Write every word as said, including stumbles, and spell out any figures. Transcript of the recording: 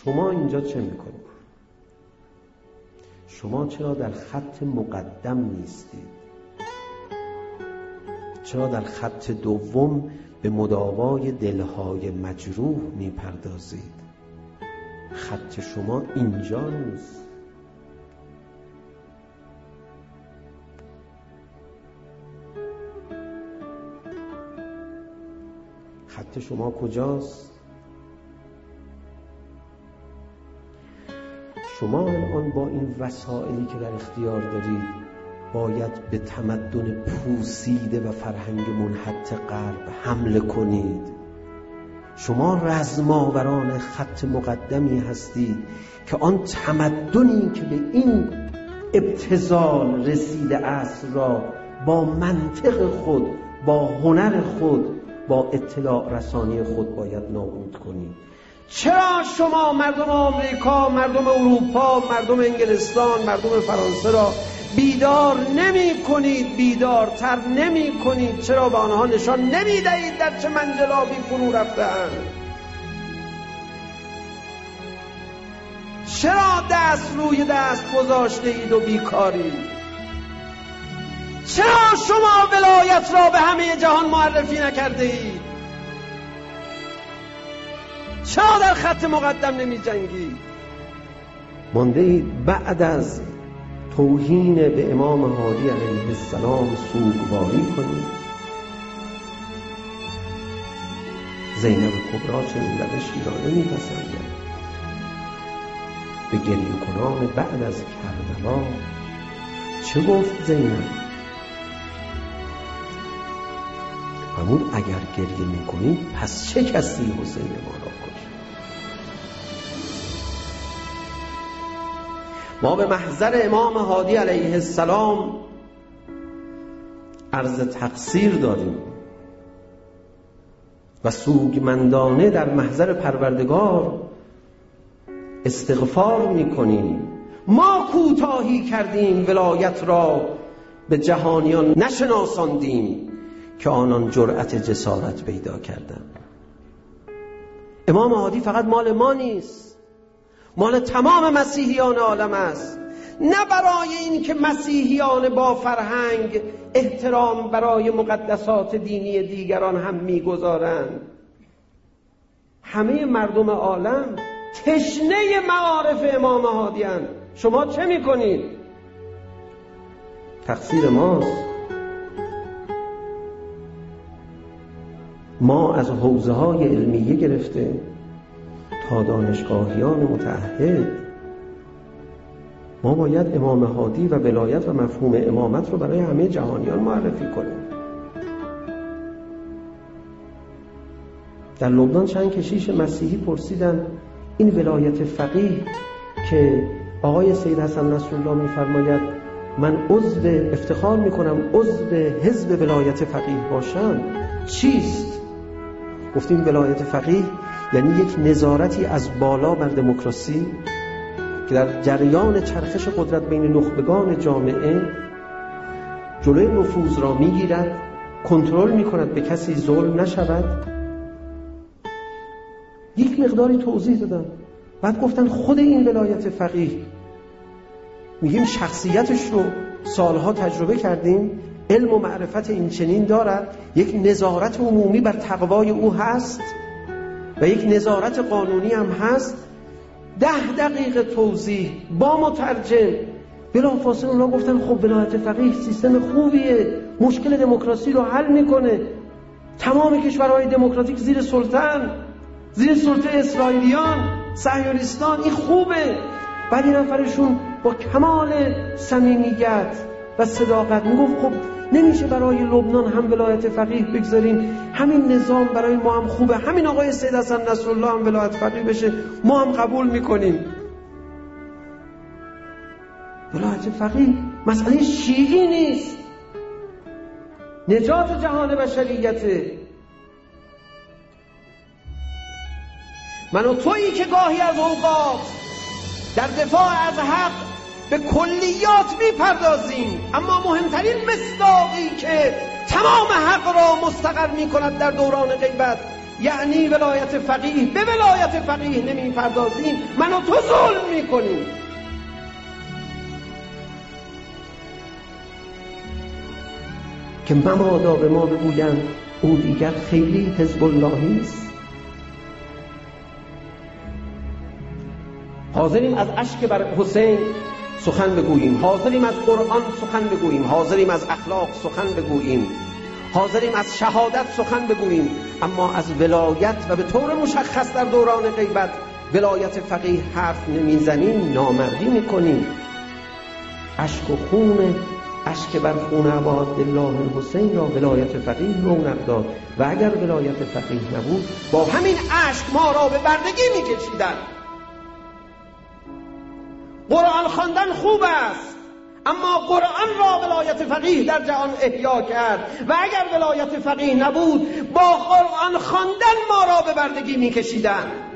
شما اینجا چه میکنید؟ شما چرا در خط مقدم نیستید؟ چرا در خط دوم به مداوای دلهای مجروح میپردازید؟ خط شما اینجا نیست. خط شما کجاست؟ شما الان با این وسائلی که در اختیار دارید باید به تمدن پوسیده و فرهنگ منحط غرب حمله کنید. شما رزماوران خط مقدمی هستید که آن تمدنی که به این ابتذال رسیده است را با منطق خود، با هنر خود، با اطلاع رسانی خود باید نابود کنید. چرا شما مردم آمریکا، مردم اروپا، مردم انگلستان، مردم فرانسه را بیدار نمی کنید، بیدارتر نمی کنید؟ چرا به آنها نشان نمی دهید در چه منجلابی فرو رفتند؟ چرا دست روی دست گذاشته اید و بیکارید؟ چرا شما ولایت را به همه جهان معرفی نکرده اید؟ چرا در خط مقدم نمی جنگید؟ مانده اید بعد از توهین به امام هادی علیه السلام سوگواری کنید؟ زینب کبری چنین روشی را نمی‌پسندد. به گریه کنان بعد از کربلا چه گفت زینب؟ فرمود اگر گریه می‌کنید پس چه کسی حسین ما را کشت؟ ما به محضر امام هادی علیه السلام عرض تقصیر داریم و سوگمندانه در محضر پروردگار استغفار میکنیم. ما کوتاهی کردیم، ولایت را به جهانیان نشناساندیم که آنان جرأت جسارت پیدا کردند. امام هادی فقط مال ما نیست، مال تمام مسیحیان عالم است. نه برای این که مسیحیان با فرهنگ احترام برای مقدسات دینی دیگران هم میگذارند. همه مردم عالم تشنه معارف امام هادی اند. شما چه میکنید؟ تقصیر ماست. ما از حوزه های علمیه گرفته تا دانشگاهیان متعهد ما باید امام هادی و ولایت و مفهوم امامت رو برای همه جهانیان معرفی کنیم. در لبنان چند کشیش مسیحی پرسیدن این ولایت فقیه که آقای سید حسن نصرالله می‌فرماید من عضو افتخار می‌کنم عضو حزب ولایت فقیه باشم چیست؟ گفتیم ولایت فقیه یعنی یک نظارتی از بالا بر دموکراسی که در جریان چرخش قدرت بین نخبگان جامعه جلوی نفوذ را میگیرد، کنترل میکند به کسی ظلم نشود. یک مقداری توضیح دادم. بعد گفتن خود این ولایت فقیه میگیم شخصیتش رو سالها تجربه کردیم، علم و معرفت این چنین دارد، یک نظارت عمومی بر تقوای او هست و یک نظارت قانونی هم هست. ده دقیقه توضیح با مترجم. بلافاصله اونا گفتن خب ولایت فقیه سیستم خوبیه، مشکل دموکراسی رو حل میکنه. تمام کشورهای دموکراتیک زیر سلطان، زیر سلطه اسرائیلیان، صهیونیستان، این خوبه. بعد این نفرشون با کمال صمیمیت و صداقت میگفت خب نمیشه برای لبنان هم ولایت فقیه بگذاریم، همین نظام برای ما هم خوبه، همین آقای سید حسن نصرالله هم ولایت فقیه بشه ما هم قبول میکنیم. ولایت فقیه مسئله شیعی نیست، نجات جهان بشریته. من و تویی که گاهی از اوقات در دفاع از حق به کلیات میپردازیم، اما مهمترین مصداقی که تمام حق را مستقر میکند در دوران غیبت یعنی ولایت فقیه، به ولایت فقیه نمی پردازیم، من و تو ظلم میکنیم. که مبادا به ما بگویند او دیگر خیلی حزب اللهی است. حاضریم از اشک بر حسین سخن بگوییم، حاضریم از قرآن سخن بگوییم، حاضریم از اخلاق سخن بگوییم، حاضریم از شهادت سخن بگوییم، اما از ولایت و به طور مشخص در دوران غیبت ولایت فقیه حرف نمیزنیم، نامردی میکنیم. اشک و خون اشک بر خون ابا عبدالله حسین را ولایت فقیه رونق داد و اگر ولایت فقیه نبود با همین اشک ما را به بردگی میکشیدند. قرآن خواندن خوب است، اما قرآن را ولایت فقیه در جهان احیا کرد و اگر ولایت فقیه نبود با قرآن خواندن ما را به بردگی میکشیدند.